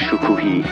شکوهی.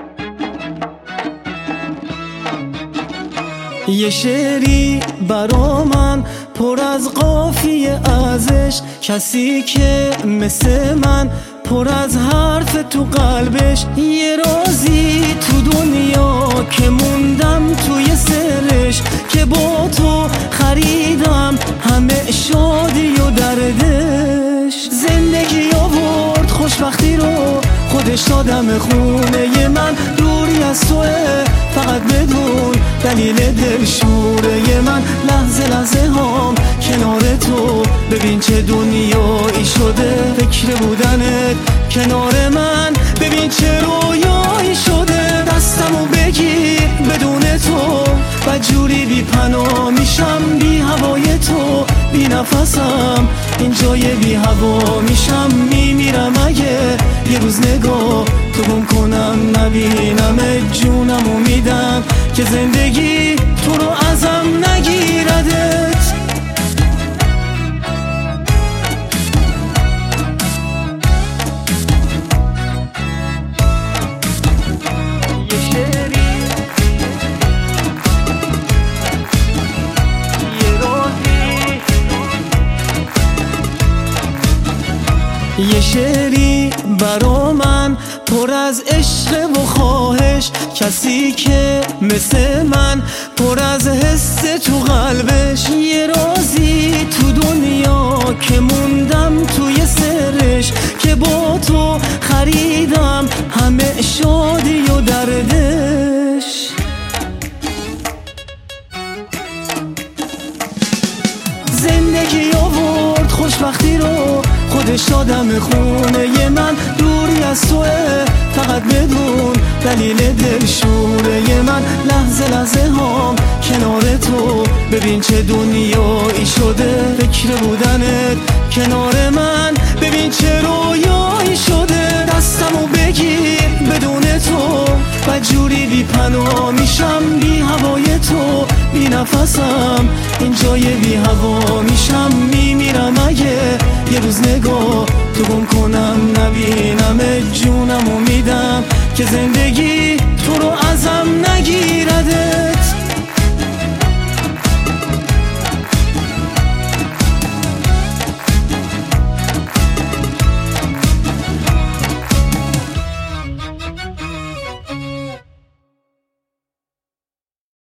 یه شعری برا من پر از قافیه ازش، کسی که مثل من پر از حرف تو قلبش. یه رازی تو دنیا که موندم توی سرش، که با تو خریدم همه شادی و دردش. زندگی آورد خوشبختی رو خودش دادم خونه من. دوری از توه فقط بدون دلیل دلشوره من. لحظه لحظه هام کنار تو ببین چه دنیایی شده. فکر بودنت کنار من ببین چه رویایی شده. دستمو بگیر بدون تو بدجوری بی پناه میشم. بی هوای تو بی نفسم این جای بی هوا میشم. میمیرم اگه یه روز نگاه تو گم کنم نبینم. جونمو میدم که زندگی تو رو ازم نگیردت. یه شعری برا من پر از عشق و خواهش، کسی که مثل من پر از حس تو قلبش. یه رازی تو دنیا که موندم توی سرش، که با تو خریدم همه شادی و دردش. زندگی آورد خوشبختی رو خودش دادم خونه من. دوری از توه فقط بدون دلیل دلشوره من. لحظه لحظه هام کنار تو ببین چه دنیایی شده. فکر بودنت کنار من ببین چه رویایی شده. دستمو بگیر بدون تو بدجوری بی پناه میشم. بی هوای تو بی نفسم این جای بی هوا میشم. میمیرم اگه یه روز نگاه تو گم کنم نبینم. جونمو میدم که زندگی